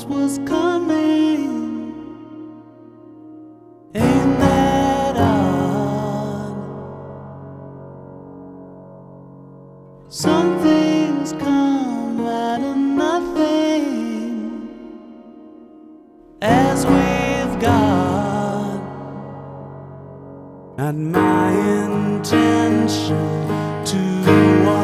this was coming. Ain't that odd? Some things come out of nothing, as we've got. Not my intention to